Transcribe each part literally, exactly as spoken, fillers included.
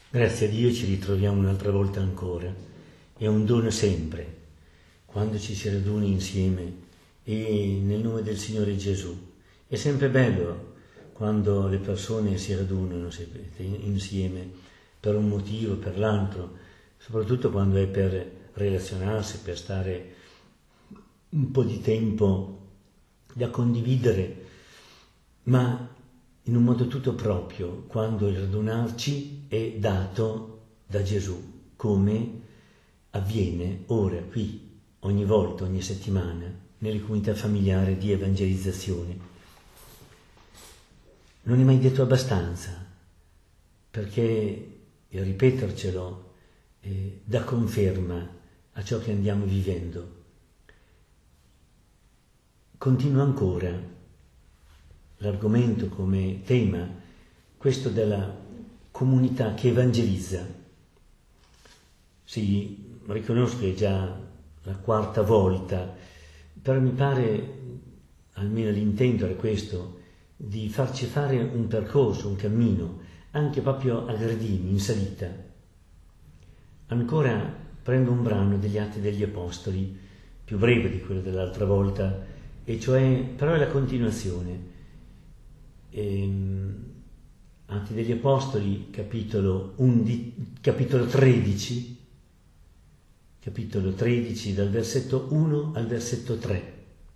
Grazie a Dio ci ritroviamo un'altra volta ancora. È un dono sempre, quando ci si raduna insieme e nel nome del Signore Gesù. È sempre bello quando le persone si radunano insieme per un motivo, per l'altro, soprattutto quando è per relazionarsi, per stare un po' di tempo da condividere, ma in un modo tutto proprio, quando il radunarci è dato da Gesù, come avviene ora, qui, ogni volta, ogni settimana, nelle comunità familiari di evangelizzazione. Non è mai detto abbastanza, perché il ripetercelo eh, dà conferma a ciò che andiamo vivendo. Continua ancora l'argomento come tema, questo della comunità che evangelizza. Sì, riconosco che è già la quarta volta, però mi pare, almeno l'intento era questo, di farci fare un percorso, un cammino, anche proprio a gradini, in salita. Ancora prendo un brano degli Atti degli Apostoli, più breve di quello dell'altra volta, e cioè, però è la continuazione. Ehm, Atti degli Apostoli, capitolo, undici, capitolo tredici, capitolo tredici, dal versetto uno al versetto tre.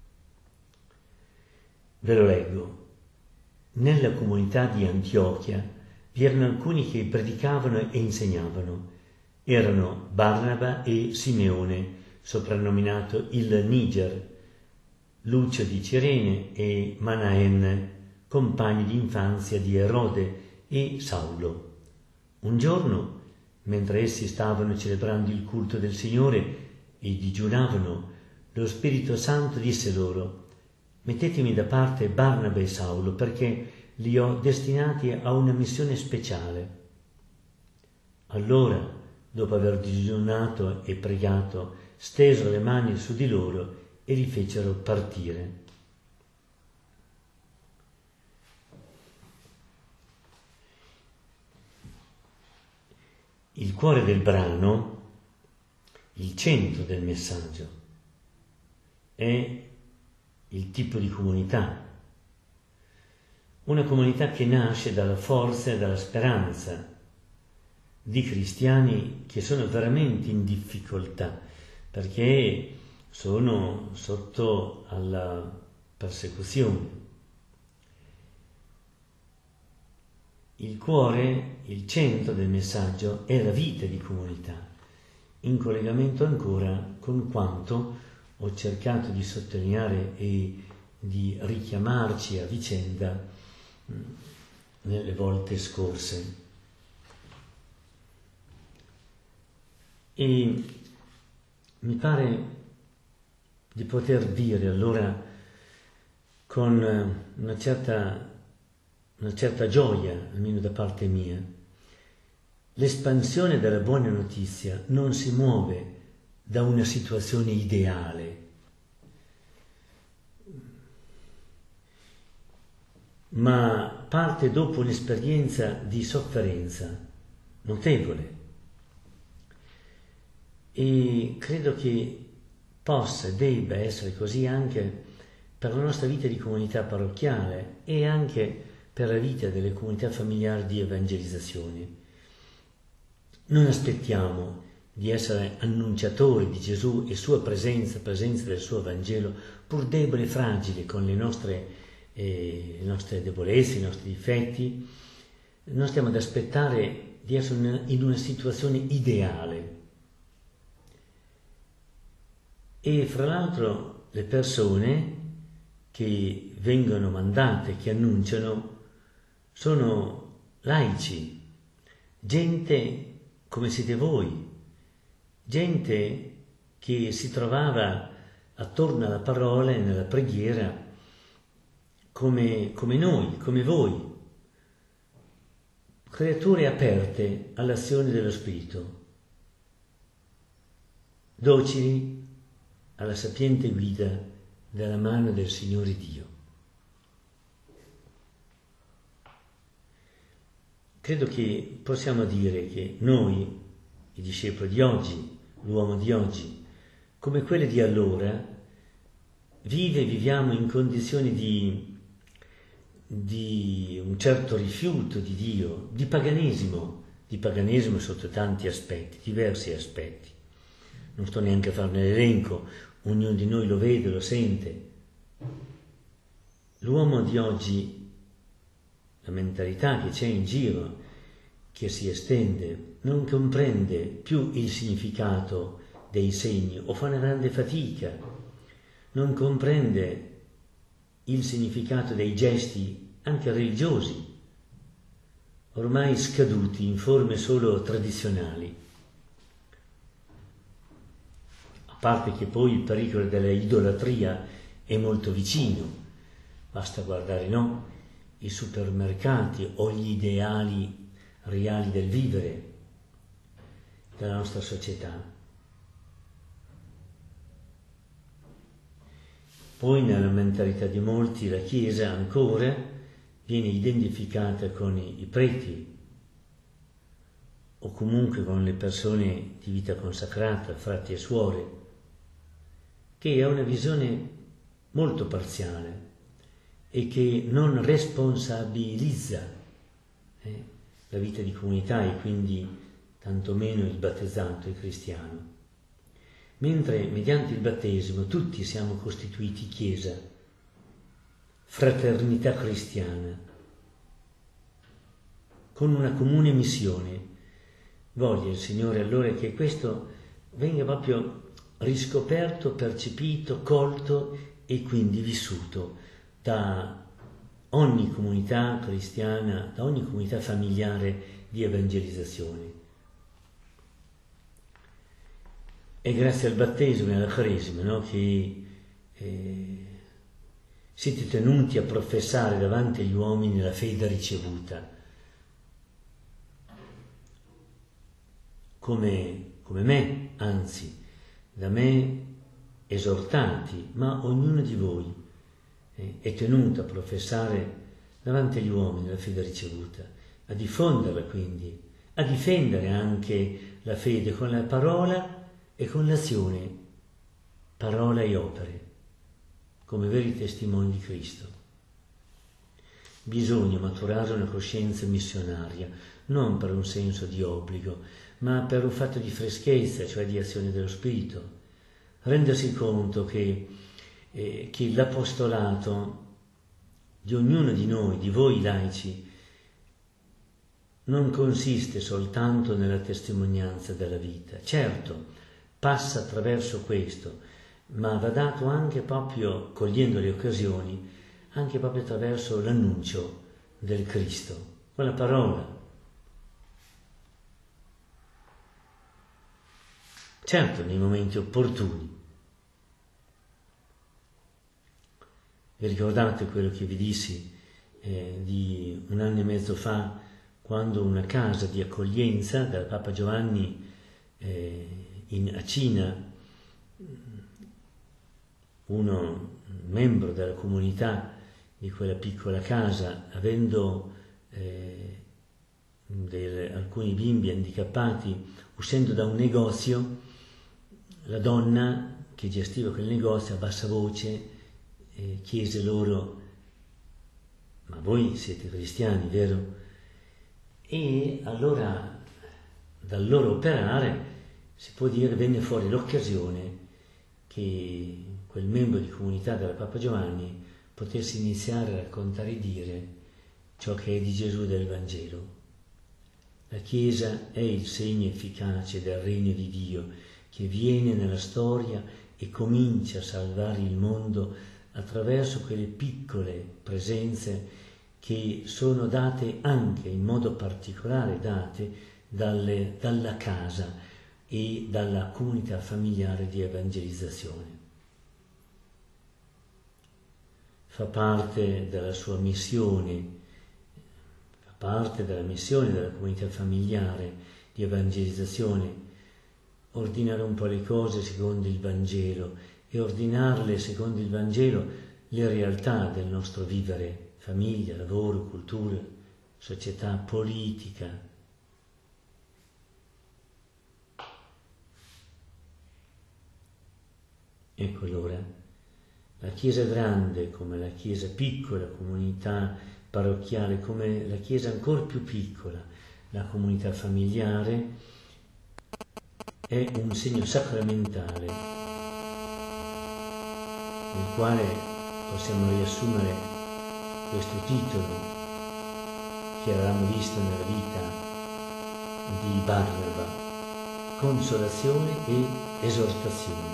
Ve lo leggo. Nella comunità di Antiochia vi erano alcuni che predicavano e insegnavano. Erano Barnaba e Simeone, soprannominato il Niger, Lucio di Cirene e Manaen, compagni di infanzia di Erode, e Saulo. Un giorno, mentre essi stavano celebrando il culto del Signore e digiunavano, lo Spirito Santo disse loro: «Mettetemi da parte Barnaba e Saulo, perché li ho destinati a una missione speciale». Allora, dopo aver digiunato e pregato, stesero le mani su di loro e li fecero partire. Il cuore del brano, il centro del messaggio, è il tipo di comunità. Una comunità che nasce dalla forza e dalla speranza di cristiani che sono veramente in difficoltà, perché sono sotto alla persecuzione. Il cuore, il centro del messaggio è la vita di comunità, in collegamento ancora con quanto ho cercato di sottolineare e di richiamarci a vicenda nelle volte scorse. E mi pare di poter dire allora con una certa una certa gioia, almeno da parte mia, l'espansione della buona notizia non si muove da una situazione ideale, ma parte dopo un'esperienza di sofferenza notevole. E credo che possa e debba essere così anche per la nostra vita di comunità parrocchiale e anche per la vita delle comunità familiari di evangelizzazione. Non aspettiamo di essere annunciatori di Gesù e sua presenza, presenza del suo Vangelo, pur debole e fragile con le nostre, eh, le nostre debolezze, i nostri difetti. Non stiamo ad aspettare di essere in una situazione ideale. E fra l'altro le persone che vengono mandate, che annunciano, sono laici, gente come siete voi, gente che si trovava attorno alla parola e nella preghiera come, come noi, come voi, creature aperte all'azione dello Spirito, docili alla sapiente guida della mano del Signore Dio. credo che possiamo dire che noi, i discepoli di oggi, l'uomo di oggi, come quelli di allora, vive e viviamo in condizioni di, di un certo rifiuto di Dio, di paganesimo, di paganesimo sotto tanti aspetti, diversi aspetti. Non sto neanche a farne l'elenco, ognuno di noi lo vede, lo sente. L'uomo di oggi, la mentalità che c'è in giro, che si estende, non comprende più il significato dei segni o fa una grande fatica, non comprende il significato dei gesti anche religiosi, ormai scaduti in forme solo tradizionali. A parte che poi il pericolo della idolatria è molto vicino, basta guardare, no? I supermercati o gli ideali reali del vivere della nostra società. Poi nella mentalità di molti la Chiesa ancora viene identificata con i, i preti o comunque con le persone di vita consacrata, frati e suore, che ha una visione molto parziale e che non responsabilizza eh, la vita di comunità e quindi tantomeno il battezzato, il cristiano. Mentre mediante il battesimo tutti siamo costituiti Chiesa, fraternità cristiana, con una comune missione. Voglia il Signore allora che questo venga proprio riscoperto, percepito, colto e quindi vissuto da ogni comunità cristiana, da ogni comunità familiare di evangelizzazione. È grazie al battesimo e alla cresima, no, che eh, siete tenuti a professare davanti agli uomini la fede ricevuta, come, come me, anzi, da me esortati, ma ognuno di voi eh, è tenuto a professare davanti agli uomini la fede ricevuta, a diffonderla quindi, a difendere anche la fede con la parola e con l'azione, parola e opere, come veri testimoni di Cristo. Bisogna maturare una coscienza missionaria, non per un senso di obbligo, ma per un fatto di freschezza, cioè di azione dello Spirito. Rendersi conto che, eh, che l'apostolato di ognuno di noi, di voi laici, non consiste soltanto nella testimonianza della vita. Certo, passa attraverso questo, ma va dato anche proprio, cogliendo le occasioni, anche proprio attraverso l'annuncio del Cristo, con la parola. Certo, nei momenti opportuni. Vi ricordate quello che vi dissi eh, di un anno e mezzo fa, quando una casa di accoglienza del Papa Giovanni eh, in, a Cina, uno membro della comunità di quella piccola casa, avendo eh, del, alcuni bimbi handicappati, uscendo da un negozio, la donna che gestiva quel negozio a bassa voce eh, chiese loro: ma voi siete cristiani, vero? E allora dal loro operare, si può dire, venne fuori l'occasione che quel membro di comunità della Papa Giovanni potesse iniziare a raccontare e dire ciò che è di Gesù e del Vangelo. La Chiesa è il segno efficace del regno di Dio che viene nella storia e comincia a salvare il mondo attraverso quelle piccole presenze che sono date anche, in modo particolare date, dalle, dalla casa e dalla comunità familiare di evangelizzazione. Fa parte della sua missione, fa parte della missione della comunità familiare di evangelizzazione, ordinare un po' le cose secondo il Vangelo e ordinarle secondo il Vangelo le realtà del nostro vivere, famiglia, lavoro, cultura, società politica. Ecco allora, la Chiesa grande come la Chiesa piccola, comunità parrocchiale come la Chiesa ancora più piccola, la comunità familiare, è un segno sacramentale nel quale possiamo riassumere questo titolo che avevamo visto nella vita di Barnaba: consolazione e esortazione.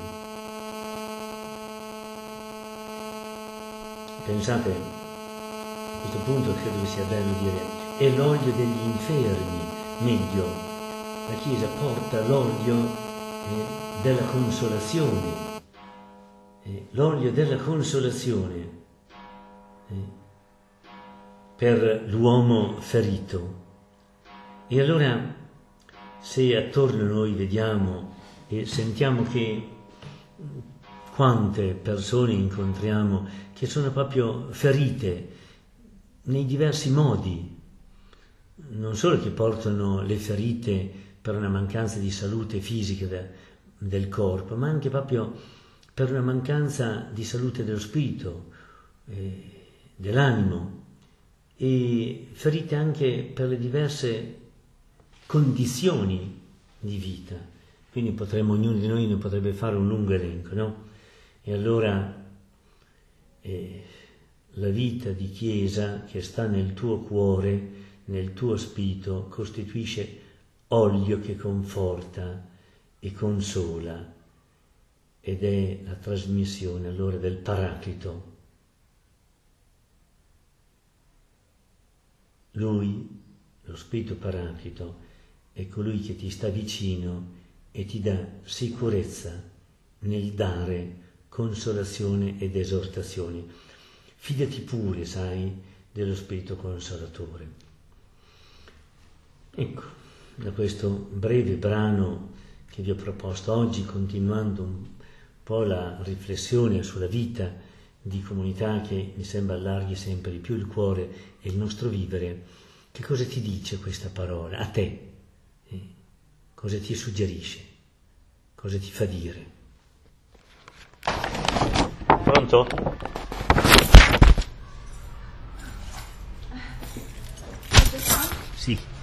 Pensate, a questo punto credo che sia bello dire, è l'olio degli infermi, meglio, la Chiesa porta l'olio eh, della consolazione, eh, l'olio della consolazione eh, per l'uomo ferito. E allora, se attorno a noi vediamo e sentiamo che quante persone incontriamo che sono proprio ferite nei diversi modi, non solo che portano le ferite per una mancanza di salute fisica de, del corpo, ma anche proprio per una mancanza di salute dello spirito, eh, dell'animo, e ferite anche per le diverse condizioni di vita. Quindi potremmo, ognuno di noi ne potrebbe fare un lungo elenco, no? E allora eh, la vita di Chiesa che sta nel tuo cuore, nel tuo spirito, costituisce olio che conforta e consola, ed è la trasmissione allora del Paraclito. Lui, lo Spirito Paraclito, è colui che ti sta vicino e ti dà sicurezza nel dare consolazione ed esortazione. Fidati pure, sai, dello Spirito Consolatore. Ecco, da questo breve brano che vi ho proposto oggi, continuando un po' la riflessione sulla vita di comunità che mi sembra allarghi sempre di più il cuore e il nostro vivere, che cosa ti dice questa parola? A te? Eh? Cosa ti suggerisce? Cosa ti fa dire? Pronto? Sì.